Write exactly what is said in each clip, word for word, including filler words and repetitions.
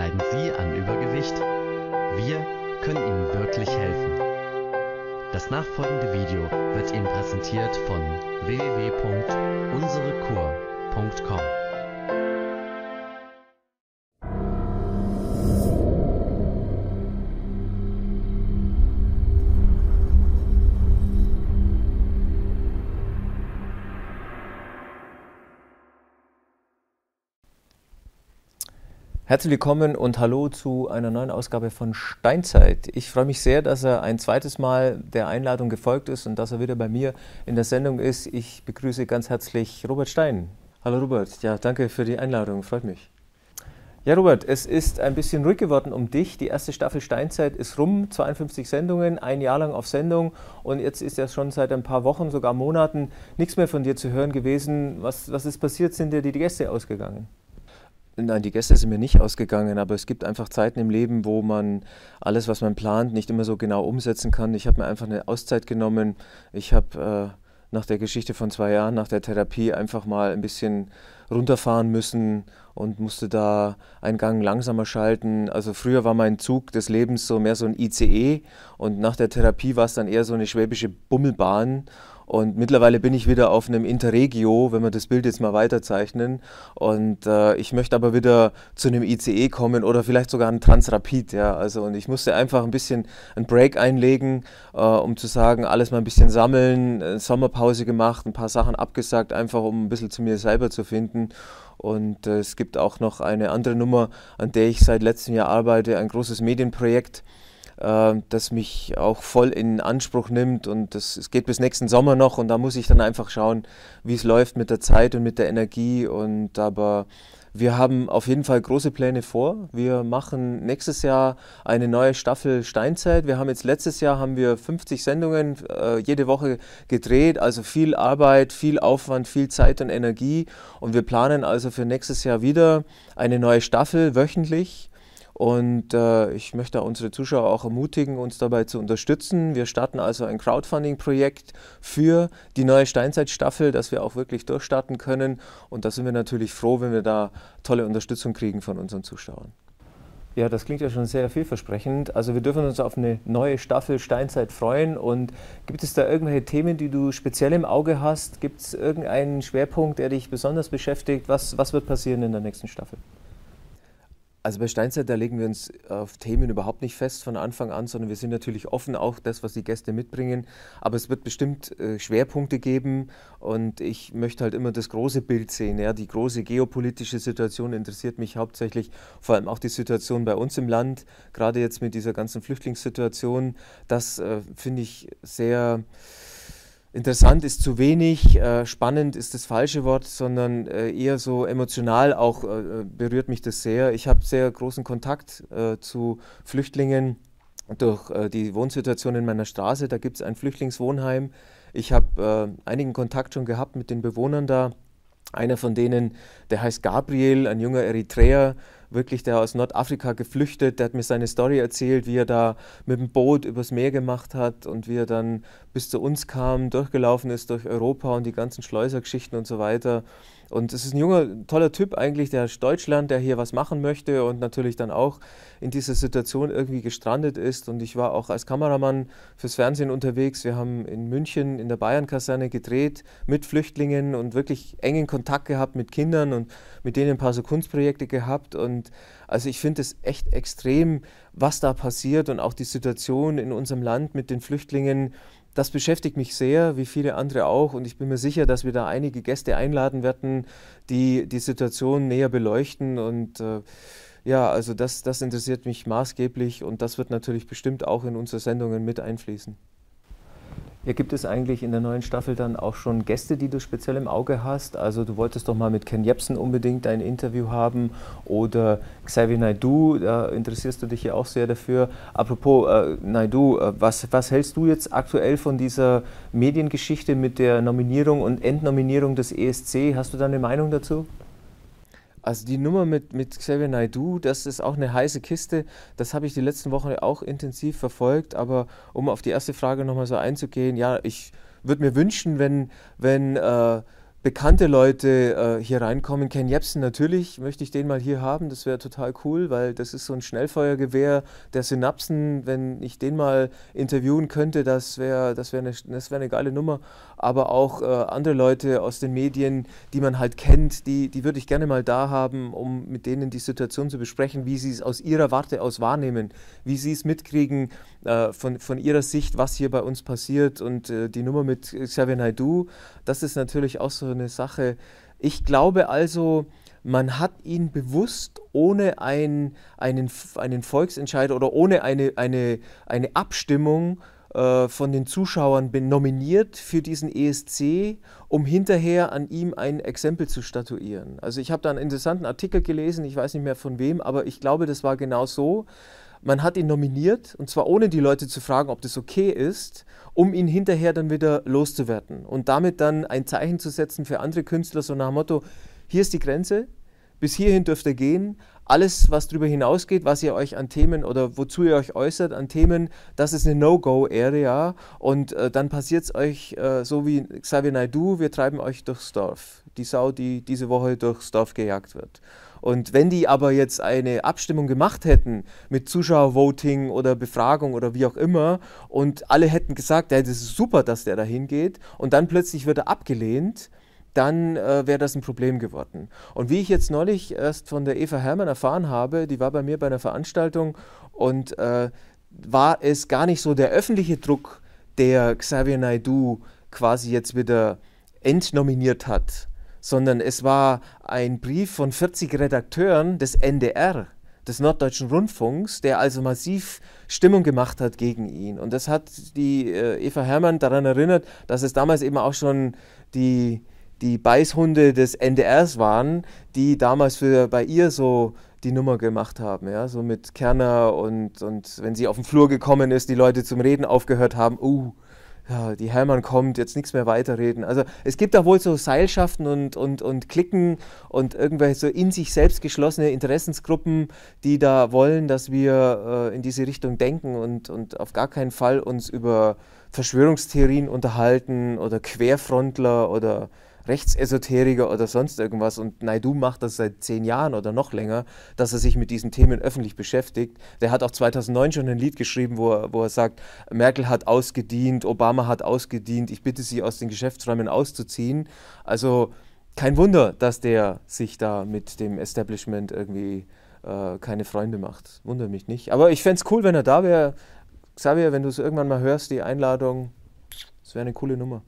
Leiden Sie an Übergewicht? Wir können Ihnen wirklich helfen. Das nachfolgende Video wird Ihnen präsentiert von w w w punkt unsere kur punkt com. Herzlich willkommen und hallo zu einer neuen Ausgabe von Steinzeit. Ich freue mich sehr, dass er ein zweites Mal der Einladung gefolgt ist und dass er wieder bei mir in der Sendung ist. Ich begrüße ganz herzlich Robert Stein. Hallo Robert, ja, danke für die Einladung, freut mich. Ja Robert, es ist ein bisschen ruhig geworden um dich. Die erste Staffel Steinzeit ist rum, zweiundfünfzig Sendungen, ein Jahr lang auf Sendung und jetzt ist ja schon seit ein paar Wochen, sogar Monaten, nichts mehr von dir zu hören gewesen. Was, was ist passiert? Sind dir die Gäste ausgegangen? Nein, die Gäste sind mir nicht ausgegangen, aber es gibt einfach Zeiten im Leben, wo man alles, was man plant, nicht immer so genau umsetzen kann. Ich habe mir einfach eine Auszeit genommen. Ich habe äh, nach der Geschichte von zwei Jahren, nach der Therapie, einfach mal ein bisschen runterfahren müssen und musste da einen Gang langsamer schalten. Also früher war mein Zug des Lebens so mehr so ein I C E und nach der Therapie war es dann eher so eine schwäbische Bummelbahn. Und mittlerweile bin ich wieder auf einem Interregio, wenn wir das Bild jetzt mal weiterzeichnen. Und äh, ich möchte aber wieder zu einem I C E kommen oder vielleicht sogar einen Transrapid. Ja. Also, und ich musste einfach ein bisschen einen Break einlegen, äh, um zu sagen, alles mal ein bisschen sammeln, eine Sommerpause gemacht, ein paar Sachen abgesagt, einfach um ein bisschen zu mir selber zu finden. Und äh, es gibt auch noch eine andere Nummer, an der ich seit letztem Jahr arbeite, ein großes Medienprojekt, das mich auch voll in Anspruch nimmt und das, es geht bis nächsten Sommer noch und da muss ich dann einfach schauen, wie es läuft mit der Zeit und mit der Energie. Und aber wir haben auf jeden Fall große Pläne vor. Wir machen nächstes Jahr eine neue Staffel Steinzeit. Wir haben jetzt letztes Jahr haben wir fünfzig Sendungen äh, jede Woche gedreht, also viel Arbeit, viel Aufwand, viel Zeit und Energie und wir planen also für nächstes Jahr wieder eine neue Staffel wöchentlich. Und äh, ich möchte unsere Zuschauer auch ermutigen, uns dabei zu unterstützen. Wir starten also ein Crowdfunding-Projekt für die neue Steinzeit-Staffel, dass wir auch wirklich durchstarten können. Und da sind wir natürlich froh, wenn wir da tolle Unterstützung kriegen von unseren Zuschauern. Ja, das klingt ja schon sehr vielversprechend. Also wir dürfen uns auf eine neue Staffel Steinzeit freuen. Und gibt es da irgendwelche Themen, die du speziell im Auge hast? Gibt es irgendeinen Schwerpunkt, der dich besonders beschäftigt? Was, was wird passieren in der nächsten Staffel? Also bei Steinzeit, da legen wir uns auf Themen überhaupt nicht fest von Anfang an, sondern wir sind natürlich offen, auch das, was die Gäste mitbringen. Aber es wird bestimmt äh, Schwerpunkte geben und ich möchte halt immer das große Bild sehen. Ja? Die große geopolitische Situation interessiert mich hauptsächlich, vor allem auch die Situation bei uns im Land, gerade jetzt mit dieser ganzen Flüchtlingssituation. Das äh, finde ich sehr... Interessant ist zu wenig, äh, spannend ist das falsche Wort, sondern äh, eher so emotional auch äh, berührt mich das sehr. Ich habe sehr großen Kontakt äh, zu Flüchtlingen durch äh, die Wohnsituation in meiner Straße. Da gibt es ein Flüchtlingswohnheim. Ich habe äh, einigen Kontakt schon gehabt mit den Bewohnern da. Einer von denen, der heißt Gabriel, ein junger Eritreer, wirklich der aus Nordafrika geflüchtet, der hat mir seine Story erzählt, wie er da mit dem Boot übers Meer gemacht hat und wie er dann bis zu uns kam, durchgelaufen ist durch Europa und die ganzen Schleusergeschichten und so weiter. Und es ist ein junger, toller Typ eigentlich, der aus Deutschland, der hier was machen möchte und natürlich dann auch in dieser Situation irgendwie gestrandet ist. Und ich war auch als Kameramann fürs Fernsehen unterwegs. Wir haben in München in der Bayern-Kaserne gedreht mit Flüchtlingen und wirklich engen Kontakt gehabt mit Kindern und mit denen ein paar so Kunstprojekte gehabt. Und also ich finde es echt extrem, was da passiert und auch die Situation in unserem Land mit den Flüchtlingen. Das beschäftigt mich sehr, wie viele andere auch, und ich bin mir sicher, dass wir da einige Gäste einladen werden, die die Situation näher beleuchten. Und äh, ja, also das, das interessiert mich maßgeblich und das wird natürlich bestimmt auch in unsere Sendungen mit einfließen. Ja, gibt es eigentlich in der neuen Staffel dann auch schon Gäste, die du speziell im Auge hast? Also du wolltest doch mal mit Ken Jebsen unbedingt ein Interview haben oder Xavier Naidoo, da interessierst du dich ja auch sehr dafür. Apropos äh, Naidoo, äh, was, was hältst du jetzt aktuell von dieser Mediengeschichte mit der Nominierung und Entnominierung des E S C? Hast du da eine Meinung dazu? Also die Nummer mit, mit Xavier Naidoo, das ist auch eine heiße Kiste. Das habe ich die letzten Wochen auch intensiv verfolgt. Aber um auf die erste Frage nochmal so einzugehen, ja, ich würde mir wünschen, wenn, wenn äh, bekannte Leute äh, hier reinkommen. Ken Jebsen natürlich, möchte ich den mal hier haben, das wäre total cool, weil das ist so ein Schnellfeuergewehr der Synapsen. Wenn ich den mal interviewen könnte, das wäre das wär eine, das wär eine geile Nummer. Aber auch äh, andere Leute aus den Medien, die man halt kennt, die, die würde ich gerne mal da haben, um mit denen die Situation zu besprechen, wie sie es aus ihrer Warte aus wahrnehmen, wie sie es mitkriegen äh, von, von ihrer Sicht, was hier bei uns passiert. Und äh, die Nummer mit Xavier Naidoo, das ist natürlich auch so eine Sache. Ich glaube also, man hat ihn bewusst ohne ein, einen, einen Volksentscheid oder ohne eine, eine, eine Abstimmung äh, von den Zuschauern nominiert für diesen E S C, um hinterher an ihm ein Exempel zu statuieren. Also ich habe da einen interessanten Artikel gelesen, ich weiß nicht mehr von wem, aber ich glaube, das war genau so. Man hat ihn nominiert, und zwar ohne die Leute zu fragen, ob das okay ist, um ihn hinterher dann wieder loszuwerden und damit dann ein Zeichen zu setzen für andere Künstler, so nach dem Motto, hier ist die Grenze, bis hierhin dürft ihr gehen, alles, was darüber hinausgeht, was ihr euch an Themen oder wozu ihr euch äußert, an Themen, das ist eine No-Go-Area, und äh, dann passiert es euch äh, so wie Xavier Naidoo, wir treiben euch durchs Dorf, die Sau, die diese Woche durchs Dorf gejagt wird. Und wenn die aber jetzt eine Abstimmung gemacht hätten mit Zuschauervoting oder Befragung oder wie auch immer und alle hätten gesagt, ja, das ist super, dass der da hingeht, und dann plötzlich wird er abgelehnt, dann äh, wäre das ein Problem geworden. Und wie ich jetzt neulich erst von der Eva Herrmann erfahren habe, die war bei mir bei einer Veranstaltung, und äh, war es gar nicht so der öffentliche Druck, der Xavier Naidoo quasi jetzt wieder entnominiert hat, sondern es war ein Brief von vierzig Redakteuren des N D R, des Norddeutschen Rundfunks, der also massiv Stimmung gemacht hat gegen ihn. Und das hat die äh, Eva Herrmann daran erinnert, dass es damals eben auch schon die, die Beißhunde des N D Rs waren, die damals für, bei ihr so die Nummer gemacht haben, ja, so mit Kerner, und, und wenn sie auf den Flur gekommen ist, die Leute zum Reden aufgehört haben, uh, ja, die Herrmann kommt, jetzt nichts mehr weiterreden. Also es gibt da wohl so Seilschaften und, und, und Cliquen und irgendwelche so in sich selbst geschlossene Interessensgruppen, die da wollen, dass wir äh, in diese Richtung denken und, und auf gar keinen Fall uns über Verschwörungstheorien unterhalten oder Querfrontler oder Rechtsesoteriker oder sonst irgendwas. Und Naidoo macht das seit zehn Jahren oder noch länger, dass er sich mit diesen Themen öffentlich beschäftigt. Der hat auch zweitausendneun schon ein Lied geschrieben, wo er, wo er sagt, Merkel hat ausgedient, Obama hat ausgedient, ich bitte Sie, aus den Geschäftsräumen auszuziehen. Also kein Wunder, dass der sich da mit dem Establishment irgendwie äh, keine Freunde macht. Wundert mich nicht. Aber ich fände es cool, wenn er da wäre. Xavier, wenn du es irgendwann mal hörst, die Einladung, das wäre eine coole Nummer.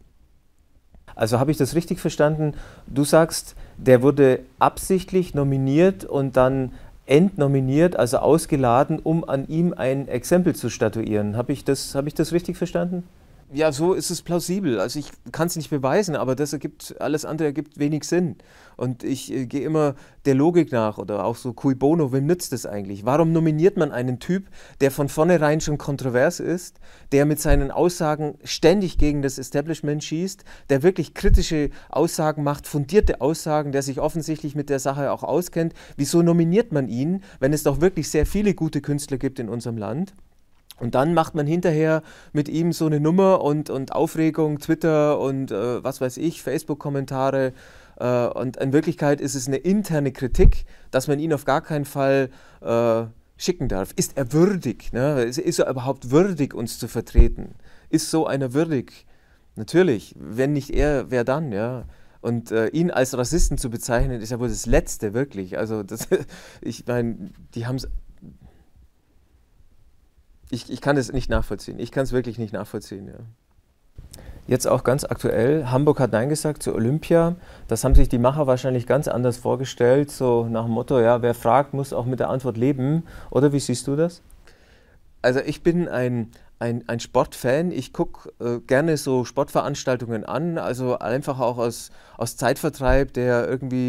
Also habe ich das richtig verstanden? Du sagst, der wurde absichtlich nominiert und dann entnominiert, also ausgeladen, um an ihm ein Exempel zu statuieren. Habe ich das, habe ich das richtig verstanden? Ja, so ist es plausibel. Also ich kann es nicht beweisen, aber das ergibt, alles andere ergibt wenig Sinn. Und ich äh, gehe immer der Logik nach, oder auch so cui bono, wem nützt das eigentlich? Warum nominiert man einen Typ, der von vornherein schon kontrovers ist, der mit seinen Aussagen ständig gegen das Establishment schießt, der wirklich kritische Aussagen macht, fundierte Aussagen, der sich offensichtlich mit der Sache auch auskennt? Wieso nominiert man ihn, wenn es doch wirklich sehr viele gute Künstler gibt in unserem Land? Und dann macht man hinterher mit ihm so eine Nummer und, und Aufregung, Twitter und äh, was weiß ich, Facebook-Kommentare. Äh, und in Wirklichkeit ist es eine interne Kritik, dass man ihn auf gar keinen Fall äh, schicken darf. Ist er würdig? Ne? Ist, ist er überhaupt würdig, uns zu vertreten? Ist so einer würdig? Natürlich, wenn nicht er, wer dann? Ja? Und äh, ihn als Rassisten zu bezeichnen, ist ja wohl das Letzte, wirklich. Also das, ich meine, die haben es... Ich, ich kann es nicht nachvollziehen. Ich kann es wirklich nicht nachvollziehen. Ja. Jetzt auch ganz aktuell, Hamburg hat Nein gesagt zu Olympia. Das haben sich die Macher wahrscheinlich ganz anders vorgestellt, so nach dem Motto, ja, wer fragt, muss auch mit der Antwort leben. Oder wie siehst du das? Also ich bin ein, ein, ein Sportfan. Ich gucke äh, gerne so Sportveranstaltungen an, also einfach auch aus, aus Zeitvertreib, der irgendwie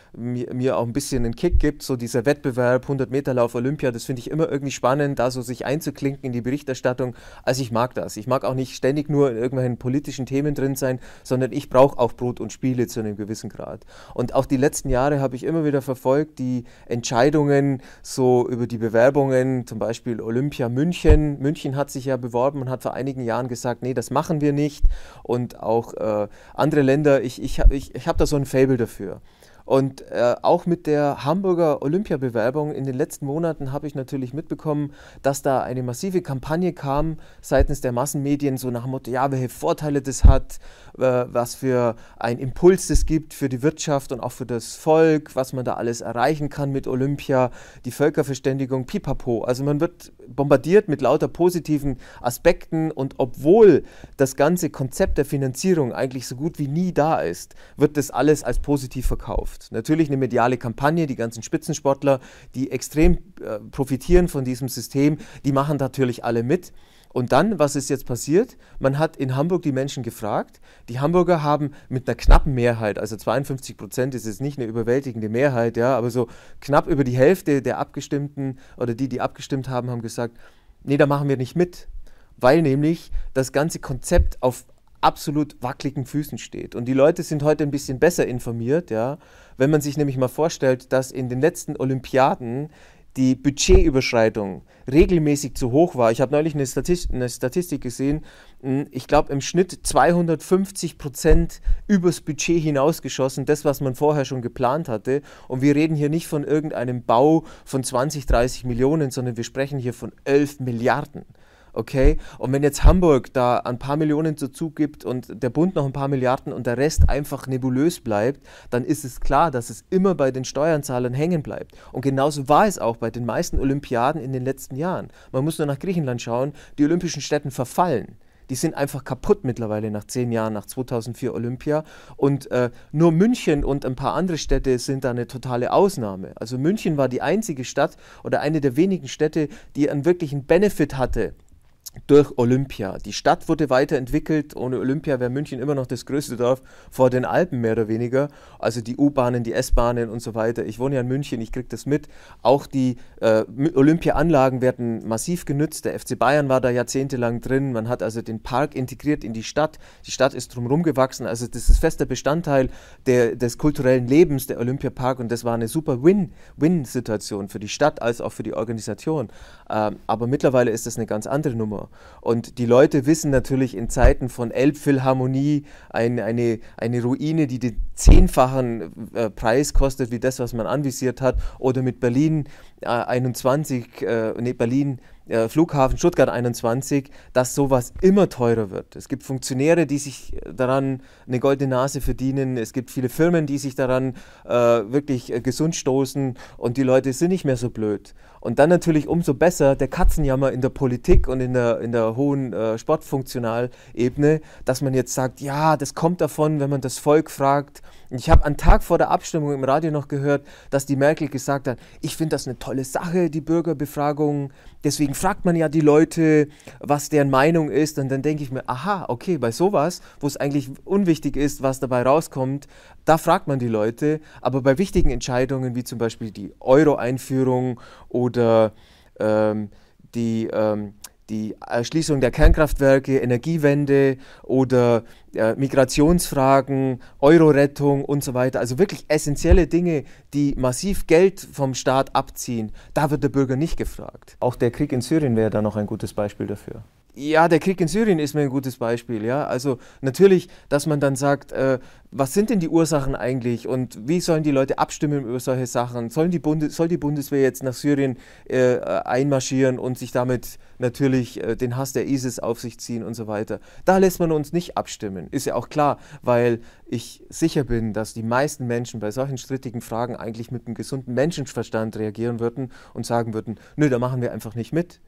mir, mir auch ein bisschen einen Kick gibt, so dieser Wettbewerb, hundert Meter Lauf Olympia, das finde ich immer irgendwie spannend, da so sich einzuklinken in die Berichterstattung. Also ich mag das. Ich mag auch nicht ständig nur in irgendwelchen politischen Themen drin sein, sondern ich brauche auch Brot und Spiele zu einem gewissen Grad. Und auch die letzten Jahre habe ich immer wieder verfolgt, die Entscheidungen so über die Bewerbungen, zum Beispiel Olympia München. München hat sich ja beworben und hat vor einigen Jahren gesagt, nee, das machen wir nicht. Und auch äh, andere Länder, ich, ich, ich, ich habe da so ein Faible dafür. Und äh, auch mit der Hamburger Olympiabewerbung in den letzten Monaten habe ich natürlich mitbekommen, dass da eine massive Kampagne kam seitens der Massenmedien, so nach dem Motto, ja, welche Vorteile das hat, äh, was für ein Impuls das gibt für die Wirtschaft und auch für das Volk, was man da alles erreichen kann mit Olympia, die Völkerverständigung, pipapo. Also man wird bombardiert mit lauter positiven Aspekten und obwohl das ganze Konzept der Finanzierung eigentlich so gut wie nie da ist, wird das alles als positiv verkauft. Natürlich eine mediale Kampagne, die ganzen Spitzensportler, die extrem äh, profitieren von diesem System, die machen natürlich alle mit. Und dann, was ist jetzt passiert? Man hat in Hamburg die Menschen gefragt. Die Hamburger haben mit einer knappen Mehrheit, also zweiundfünfzig Prozent ist jetzt nicht eine überwältigende Mehrheit, ja, aber so knapp über die Hälfte der Abgestimmten oder die, die abgestimmt haben, haben gesagt, nee, da machen wir nicht mit, weil nämlich das ganze Konzept auf absolut wackeligen Füßen steht. Und die Leute sind heute ein bisschen besser informiert, ja, wenn man sich nämlich mal vorstellt, dass in den letzten Olympiaden die Budgetüberschreitung regelmäßig zu hoch war. Ich habe neulich eine Statistik, eine Statistik gesehen, ich glaube im Schnitt zweihundertfünfzig Prozent übers Budget hinausgeschossen, das, was man vorher schon geplant hatte. Und wir reden hier nicht von irgendeinem Bau von zwanzig, dreißig Millionen, sondern wir sprechen hier von elf Milliarden. Okay, und wenn jetzt Hamburg da ein paar Millionen dazu gibt und der Bund noch ein paar Milliarden und der Rest einfach nebulös bleibt, dann ist es klar, dass es immer bei den Steuerzahlern hängen bleibt. Und genauso war es auch bei den meisten Olympiaden in den letzten Jahren. Man muss nur nach Griechenland schauen, die olympischen Stätten verfallen. Die sind einfach kaputt mittlerweile nach zehn Jahren, nach zweitausendvier Olympia. Und äh, nur München und ein paar andere Städte sind da eine totale Ausnahme. Also München war die einzige Stadt oder eine der wenigen Städte, die einen wirklichen Benefit hatte durch Olympia. Die Stadt wurde weiterentwickelt. Ohne Olympia wäre München immer noch das größte Dorf vor den Alpen, mehr oder weniger. Also die U-Bahnen, die S-Bahnen und so weiter. Ich wohne ja in München, ich kriege das mit. Auch die äh, Olympia-Anlagen werden massiv genutzt. Der F C Bayern war da jahrzehntelang drin. Man hat also den Park integriert in die Stadt. Die Stadt ist drumherum gewachsen. Also das ist fester Bestandteil der, des kulturellen Lebens, der Olympiapark. Und das war eine super Win-Win-Situation für die Stadt als auch für die Organisation. Ähm, aber mittlerweile ist das eine ganz andere Nummer. Und die Leute wissen natürlich in Zeiten von Elbphilharmonie ein, eine, eine Ruine, die den zehnfachen äh, Preis kostet, wie das, was man anvisiert hat, oder mit Berlin äh, einundzwanzig, äh, nee, Berlin äh, Flughafen Stuttgart einundzwanzig, dass sowas immer teurer wird. Es gibt Funktionäre, die sich daran eine goldene Nase verdienen. Es gibt viele Firmen, die sich daran äh, wirklich äh, gesund stoßen und die Leute sind nicht mehr so blöd. Und dann natürlich umso besser der Katzenjammer in der Politik und in der, in der hohen äh, Sportfunktionalebene, dass man jetzt sagt, ja, das kommt davon, wenn man das Volk fragt. Ich habe einen Tag vor der Abstimmung im Radio noch gehört, dass die Merkel gesagt hat, ich finde das eine tolle Sache, die Bürgerbefragung. Deswegen fragt man ja die Leute, was deren Meinung ist. Und dann denke ich mir, aha, okay, bei sowas, wo es eigentlich unwichtig ist, was dabei rauskommt, da fragt man die Leute. Aber bei wichtigen Entscheidungen, wie zum Beispiel die Euro-Einführung oder ähm, die... Ähm, die Erschließung der Kernkraftwerke, Energiewende oder äh, Migrationsfragen, Euro-Rettung und so weiter. Also wirklich essentielle Dinge, die massiv Geld vom Staat abziehen. Da wird der Bürger nicht gefragt. Auch der Krieg in Syrien wäre da noch ein gutes Beispiel dafür. Ja, der Krieg in Syrien ist mir ein gutes Beispiel. Ja? Also natürlich, dass man dann sagt, äh, was sind denn die Ursachen eigentlich und wie sollen die Leute abstimmen über solche Sachen? Sollen die Bundes- soll die Bundeswehr jetzt nach Syrien äh, einmarschieren und sich damit natürlich äh, den Hass der ISIS auf sich ziehen und so weiter? Da lässt man uns nicht abstimmen. Ist ja auch klar, weil ich sicher bin, dass die meisten Menschen bei solchen strittigen Fragen eigentlich mit einem gesunden Menschenverstand reagieren würden und sagen würden, nö, da machen wir einfach nicht mit.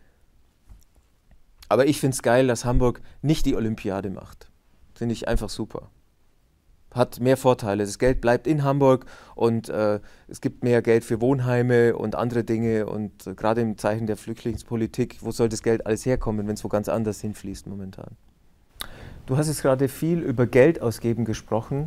Aber ich finde es geil, dass Hamburg nicht die Olympiade macht. Finde ich einfach super. Hat mehr Vorteile. Das Geld bleibt in Hamburg und äh, es gibt mehr Geld für Wohnheime und andere Dinge. Und äh, gerade im Zeichen der Flüchtlingspolitik, wo soll das Geld alles herkommen, wenn es wo ganz anders hinfließt momentan? Du hast jetzt gerade viel über Geld ausgeben gesprochen.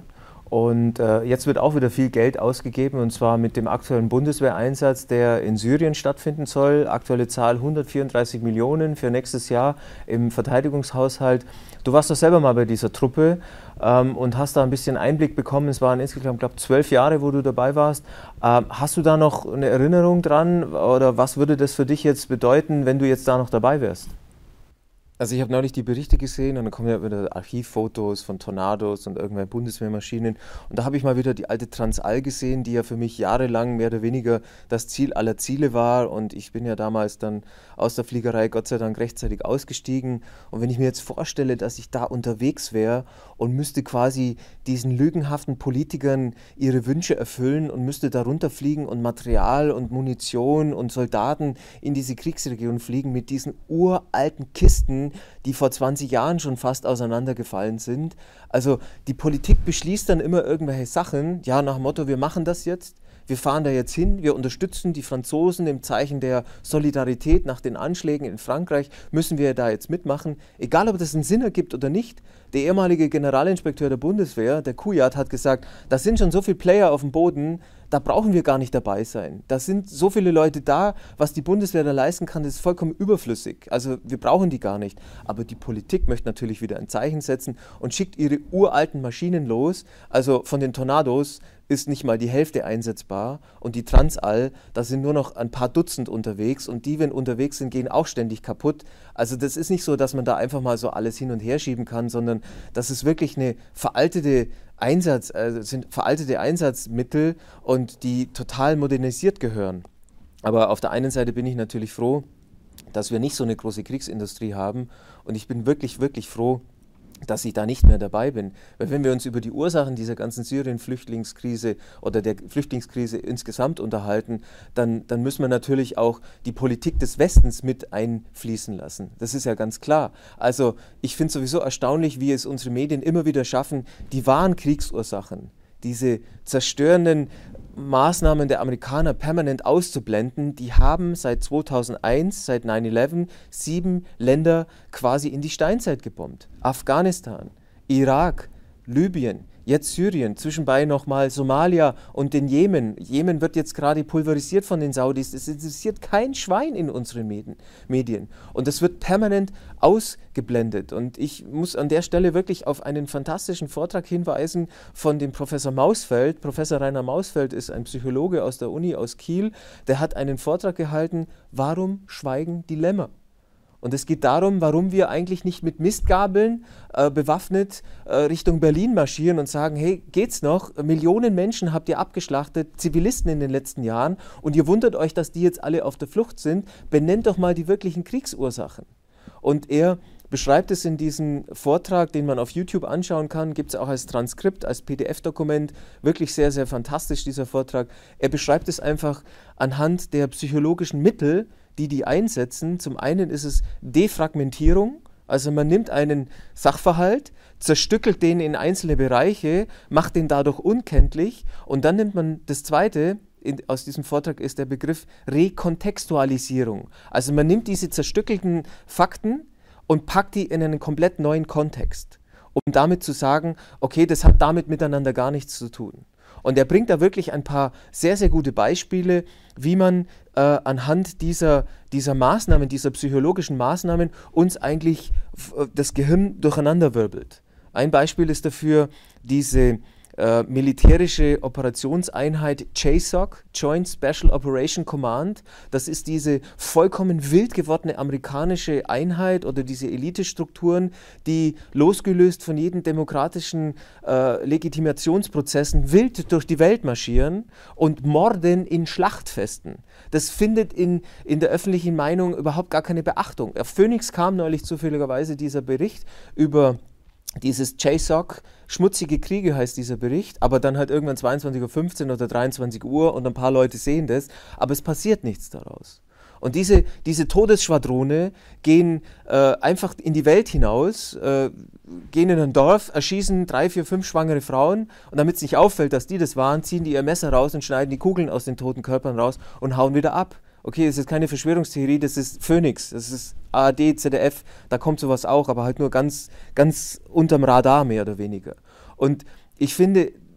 Und äh, jetzt wird auch wieder viel Geld ausgegeben, und zwar mit dem aktuellen Bundeswehreinsatz, der in Syrien stattfinden soll. Aktuelle Zahl hundertvierunddreißig Millionen für nächstes Jahr im Verteidigungshaushalt. Du warst doch selber mal bei dieser Truppe ähm, und hast da ein bisschen Einblick bekommen. Es waren insgesamt, glaube ich, zwölf Jahre, wo du dabei warst. Ähm, hast du da noch eine Erinnerung dran, oder was würde das für dich jetzt bedeuten, wenn du jetzt da noch dabei wärst? Also ich habe neulich die Berichte gesehen, und dann kommen ja wieder Archivfotos von Tornados und irgendwelche Bundeswehrmaschinen, und da habe ich mal wieder die alte Transall gesehen, die ja für mich jahrelang mehr oder weniger das Ziel aller Ziele war, und ich bin ja damals dann aus der Fliegerei Gott sei Dank rechtzeitig ausgestiegen, und wenn ich mir jetzt vorstelle, dass ich da unterwegs wäre und müsste quasi diesen lügenhaften Politikern ihre Wünsche erfüllen und müsste da runterfliegen und Material und Munition und Soldaten in diese Kriegsregion fliegen mit diesen uralten Kisten, die vor zwanzig Jahren schon fast auseinandergefallen sind. Also die Politik beschließt dann immer irgendwelche Sachen, ja, nach dem Motto, wir machen das jetzt, wir fahren da jetzt hin, wir unterstützen die Franzosen im Zeichen der Solidarität nach den Anschlägen in Frankreich, müssen wir da jetzt mitmachen, egal ob das einen Sinn ergibt oder nicht. Der ehemalige Generalinspekteur der Bundeswehr, der Kujat, hat gesagt, da sind schon so viele Player auf dem Boden, da brauchen wir gar nicht dabei sein. Da sind so viele Leute da, was die Bundeswehr da leisten kann, das ist vollkommen überflüssig. Also wir brauchen die gar nicht. Aber die Politik möchte natürlich wieder ein Zeichen setzen und schickt ihre uralten Maschinen los. Also von den Tornados ist nicht mal die Hälfte einsetzbar, und die Transall, da sind nur noch ein paar Dutzend unterwegs, und die, wenn unterwegs sind, gehen auch ständig kaputt. Also das ist nicht so, dass man da einfach mal so alles hin und her schieben kann, sondern das ist wirklich eine veraltete Einsatz, also sind veraltete Einsatzmittel, und die total modernisiert gehören. Aber auf der einen Seite bin ich natürlich froh, dass wir nicht so eine große Kriegsindustrie haben, und ich bin wirklich, wirklich froh, dass ich da nicht mehr dabei bin. Weil wenn wir uns über die Ursachen dieser ganzen Syrien-Flüchtlingskrise oder der Flüchtlingskrise insgesamt unterhalten, dann, dann müssen wir natürlich auch die Politik des Westens mit einfließen lassen. Das ist ja ganz klar. Also ich finde es sowieso erstaunlich, wie es unsere Medien immer wieder schaffen, die wahren Kriegsursachen, diese zerstörenden Maßnahmen der Amerikaner permanent auszublenden, die haben seit zweitausendeins, seit neun elf, sieben Länder quasi in die Steinzeit gebombt. Afghanistan, Irak, Libyen, jetzt Syrien, zwischenbei nochmal Somalia und den Jemen. Jemen wird jetzt gerade pulverisiert von den Saudis. Es interessiert kein Schwein in unseren Medien. Und das wird permanent ausgeblendet. Und ich muss an der Stelle wirklich auf einen fantastischen Vortrag hinweisen von dem Professor Mausfeld. Professor Rainer Mausfeld ist ein Psychologe aus der Uni aus Kiel. Der hat einen Vortrag gehalten, warum schweigen die Lämmer? Und es geht darum, warum wir eigentlich nicht mit Mistgabeln äh, bewaffnet äh, Richtung Berlin marschieren und sagen, hey, geht's noch? Millionen Menschen habt ihr abgeschlachtet, Zivilisten in den letzten Jahren, und ihr wundert euch, dass die jetzt alle auf der Flucht sind. Benennt doch mal die wirklichen Kriegsursachen. Und er beschreibt es in diesem Vortrag, den man auf YouTube anschauen kann, gibt es auch als Transkript, als P D F-Dokument, wirklich sehr, sehr fantastisch, dieser Vortrag. Er beschreibt es einfach anhand der psychologischen Mittel, die die einsetzen. Zum einen ist es Defragmentierung, also man nimmt einen Sachverhalt, zerstückelt den in einzelne Bereiche, macht den dadurch unkenntlich, und dann nimmt man das Zweite, in, aus diesem Vortrag ist der Begriff Rekontextualisierung. Also man nimmt diese zerstückelten Fakten und packt die in einen komplett neuen Kontext, um damit zu sagen, okay, das hat damit miteinander gar nichts zu tun. Und er bringt da wirklich ein paar sehr, sehr gute Beispiele, wie man äh, anhand dieser, dieser Maßnahmen, dieser psychologischen Maßnahmen uns eigentlich das Gehirn durcheinanderwirbelt. Ein Beispiel ist dafür diese äh, militärische Operationseinheit J SOC, Joint Special Operation Command. Das ist diese vollkommen wild gewordene amerikanische Einheit oder diese Elitestrukturen, die losgelöst von jeden demokratischen äh, Legitimationsprozessen wild durch die Welt marschieren und morden in Schlachtfesten. Das findet in, in der öffentlichen Meinung überhaupt gar keine Beachtung. Auf Phoenix kam neulich zufälligerweise dieser Bericht über dieses J SOC, schmutzige Kriege heißt dieser Bericht, aber dann halt irgendwann zweiundzwanzig Uhr fünfzehn oder dreiundzwanzig Uhr und ein paar Leute sehen das, aber es passiert nichts daraus. Und diese, diese Todesschwadrone gehen äh, einfach in die Welt hinaus, äh, gehen in ein Dorf, erschießen drei, vier, fünf schwangere Frauen, und damit es nicht auffällt, dass die das waren, ziehen die ihr Messer raus und schneiden die Kugeln aus den toten Körpern raus und hauen wieder ab. Okay, das ist keine Verschwörungstheorie, das ist Phoenix, das ist A R D, Z D F, da kommt sowas auch, aber halt nur ganz, ganz unterm Radar mehr oder weniger. Und ich finde,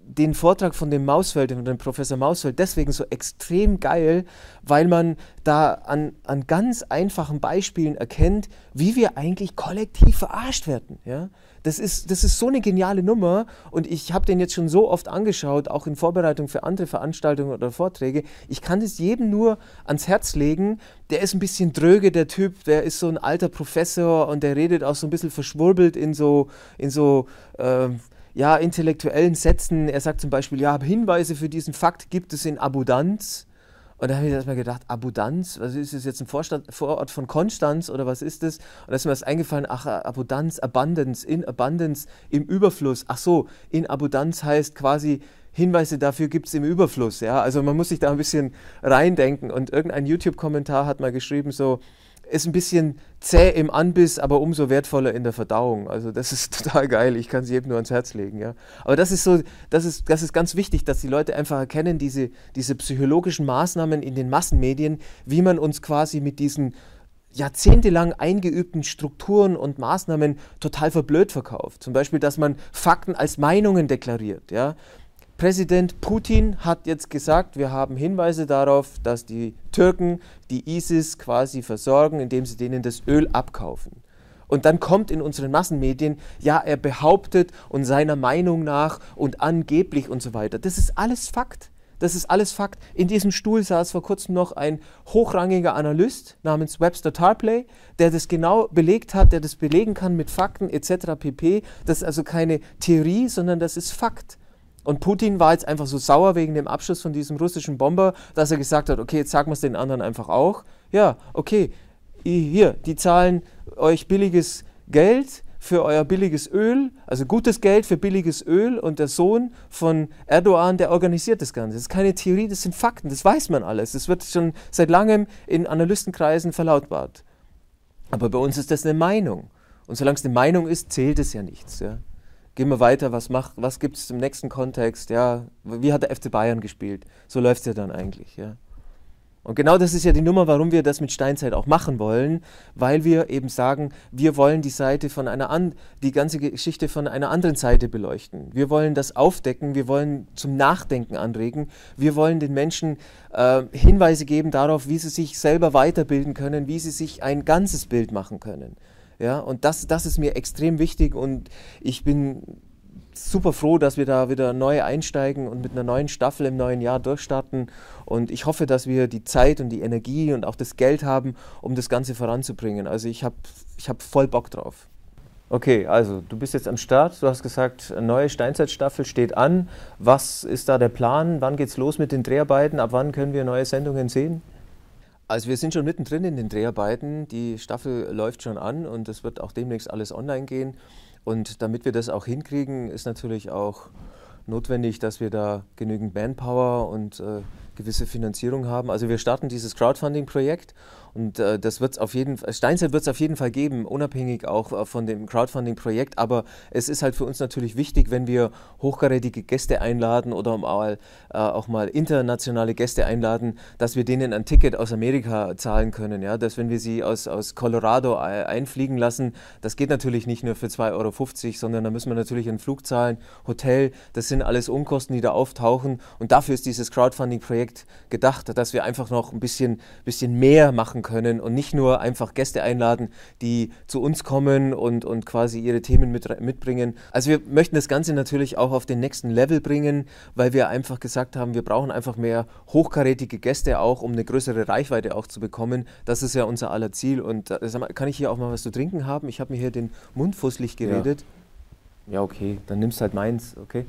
den Vortrag von dem Mausfeld, von dem Professor Mausfeld, deswegen so extrem geil, weil man da an, an ganz einfachen Beispielen erkennt, wie wir eigentlich kollektiv verarscht werden. Ja? Das ist, das ist so eine geniale Nummer und ich habe den jetzt schon so oft angeschaut, auch in Vorbereitung für andere Veranstaltungen oder Vorträge. Ich kann das jedem nur ans Herz legen. Der ist ein bisschen dröge, der Typ, der ist so ein alter Professor und der redet auch so ein bisschen verschwurbelt in so, in so äh, ja, intellektuellen Sätzen. Er sagt zum Beispiel, ja, Hinweise für diesen Fakt gibt es in Abundanz. Und da habe ich erstmal gedacht, Abundanz, was ist das jetzt, ein Vorstadt, Vorort von Konstanz oder was ist das? Und da ist mir das eingefallen, ach, Abundanz, Abundance, in Abundance, im Überfluss. Ach so, in Abundanz heißt quasi, Hinweise dafür gibt es im Überfluss. Ja? Also man muss sich da ein bisschen reindenken. Und irgendein YouTube-Kommentar hat mal geschrieben, so, ist ein bisschen zäh im Anbiss, aber umso wertvoller in der Verdauung. Also das ist total geil, ich kann es jedem nur ans Herz legen. Ja. Aber das ist so, das ist, das ist ganz wichtig, dass die Leute einfach erkennen, diese, diese psychologischen Maßnahmen in den Massenmedien, wie man uns quasi mit diesen jahrzehntelang eingeübten Strukturen und Maßnahmen total verblöd verkauft. Zum Beispiel, dass man Fakten als Meinungen deklariert. Ja. Präsident Putin hat jetzt gesagt, wir haben Hinweise darauf, dass die Türken die ISIS quasi versorgen, indem sie denen das Öl abkaufen. Und dann kommt in unseren Massenmedien, ja, er behauptet und seiner Meinung nach und angeblich und so weiter. Das ist alles Fakt. Das ist alles Fakt. In diesem Stuhl saß vor kurzem noch ein hochrangiger Analyst namens Webster Tarpley, der das genau belegt hat, der das belegen kann mit Fakten et cetera pp. Das ist also keine Theorie, sondern das ist Fakt. Und Putin war jetzt einfach so sauer wegen dem Abschuss von diesem russischen Bomber, dass er gesagt hat, okay, jetzt sagen wir es den anderen einfach auch. Ja, okay, hier, die zahlen euch billiges Geld für euer billiges Öl, also gutes Geld für billiges Öl und der Sohn von Erdogan, der organisiert das Ganze. Das ist keine Theorie, das sind Fakten, das weiß man alles. Das wird schon seit langem in Analystenkreisen verlautbart. Aber bei uns ist das eine Meinung. Und solange es eine Meinung ist, zählt es ja nichts. Ja. Gehen wir weiter, was, was gibt es im nächsten Kontext? Ja, wie hat der F C Bayern gespielt? So läuft es ja dann eigentlich. Ja. Und genau das ist ja die Nummer, warum wir das mit Steinzeit auch machen wollen, weil wir eben sagen, wir wollen die Seite von einer an, die ganze Geschichte von einer anderen Seite beleuchten. Wir wollen das aufdecken, wir wollen zum Nachdenken anregen, wir wollen den Menschen äh, Hinweise geben darauf, wie sie sich selber weiterbilden können, wie sie sich ein ganzes Bild machen können. Ja, und das, das ist mir extrem wichtig und ich bin super froh, dass wir da wieder neu einsteigen und mit einer neuen Staffel im neuen Jahr durchstarten und ich hoffe, dass wir die Zeit und die Energie und auch das Geld haben, um das Ganze voranzubringen. Also ich habe ich hab voll Bock drauf. Okay, also du bist jetzt am Start, du hast gesagt, eine neue Steinzeitstaffel steht an. Was ist da der Plan? Wann geht's los mit den Dreharbeiten? Ab wann können wir neue Sendungen sehen? Also wir sind schon mittendrin in den Dreharbeiten, die Staffel läuft schon an und es wird auch demnächst alles online gehen. Und damit wir das auch hinkriegen, ist natürlich auch notwendig, dass wir da genügend Manpower und äh, gewisse Finanzierung haben. Also wir starten dieses Crowdfunding-Projekt und äh, das wird's auf jeden Fall, Steinzeit wird es auf jeden Fall geben, unabhängig auch äh, von dem Crowdfunding-Projekt. Aber es ist halt für uns natürlich wichtig, wenn wir hochkarätige Gäste einladen oder mal, äh, auch mal internationale Gäste einladen, dass wir denen ein Ticket aus Amerika zahlen können. Ja? Dass wenn wir sie aus, aus Colorado einfliegen lassen, das geht natürlich nicht nur für zwei Euro fünfzig, sondern da müssen wir natürlich einen Flug zahlen, Hotel, das sind alles Unkosten, die da auftauchen. Und dafür ist dieses Crowdfunding-Projekt gedacht, dass wir einfach noch ein bisschen, bisschen mehr machen können und nicht nur einfach Gäste einladen, die zu uns kommen und, und quasi ihre Themen mit, mitbringen. Also wir möchten das Ganze natürlich auch auf den nächsten Level bringen, weil wir einfach gesagt haben, wir brauchen einfach mehr hochkarätige Gäste auch, um eine größere Reichweite auch zu bekommen. Das ist ja unser aller Ziel. Und äh, sag mal, kann ich hier auch mal was zu trinken haben? Ich habe mir hier den Mund fusselig geredet. Ja. Ja, okay, dann nimmst halt meins, okay?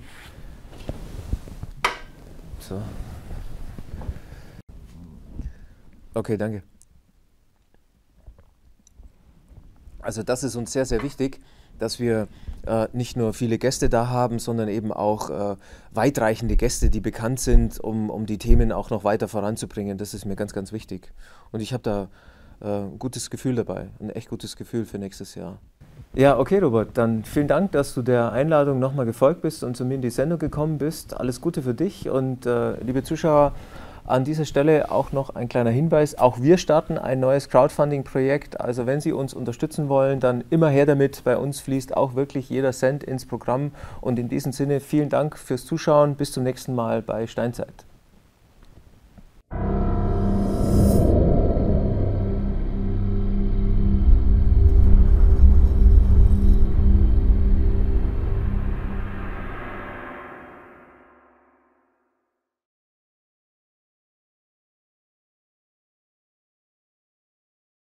So. Okay, danke. Also das ist uns sehr, sehr wichtig, dass wir äh, nicht nur viele Gäste da haben, sondern eben auch äh, weitreichende Gäste, die bekannt sind, um, um die Themen auch noch weiter voranzubringen. Das ist mir ganz, ganz wichtig. Und ich habe da äh, ein gutes Gefühl dabei, ein echt gutes Gefühl für nächstes Jahr. Ja, okay, Robert, dann vielen Dank, dass du der Einladung nochmal gefolgt bist und zu mir in die Sendung gekommen bist. Alles Gute für dich und äh, liebe Zuschauer, An dieser Stelle auch noch ein kleiner Hinweis, auch wir starten ein neues Crowdfunding-Projekt, also wenn Sie uns unterstützen wollen, dann immer her damit, bei uns fließt auch wirklich jeder Cent ins Programm und in diesem Sinne vielen Dank fürs Zuschauen, bis zum nächsten Mal bei Steinzeit.